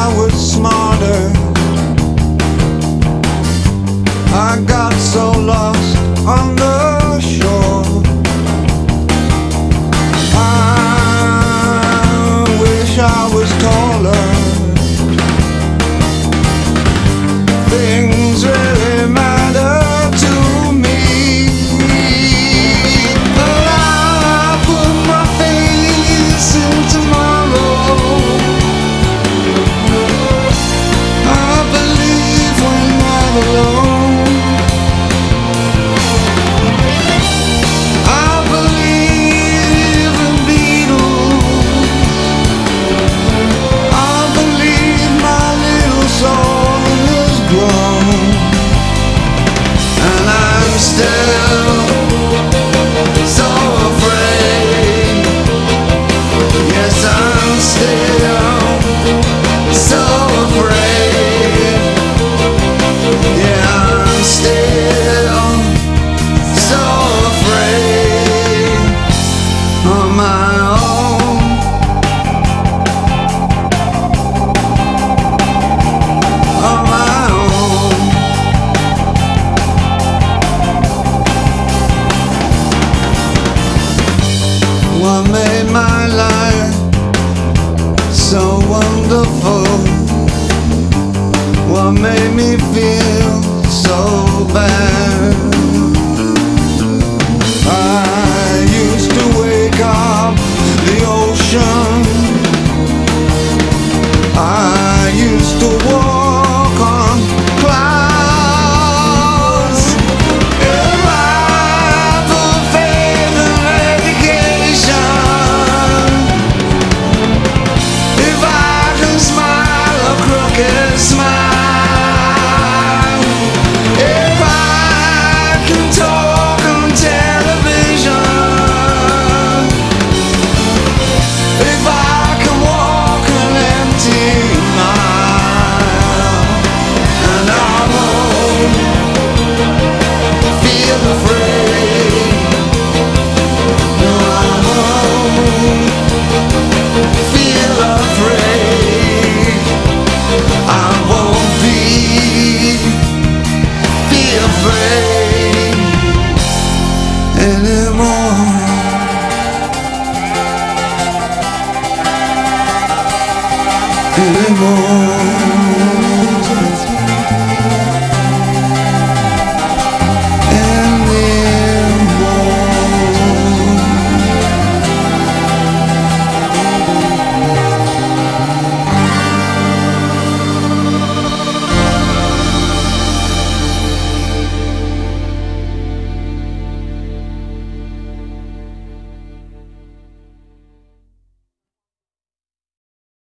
I was smarter. I got so lost on the shore. I wish I was taller. Things really matter to me. But I put my face in tomorrow. I believe when I'm alone. I believe in Beatles. I believe my little soul is grown. And I'm still so afraid. Yes, I'm still so afraid. Yeah, I'm still so afraid on my own. On my own. What made my life so wonderful? What made me feel so bad? I used to wake up the ocean. I used to walk on clouds. If I put faith in education, if I can smile a crooked smile, if I can talk on television, if I can walk an empty mile, and I won't feel afraid. No, I won't feel afraid. I won't be afraid anymore. Anymore.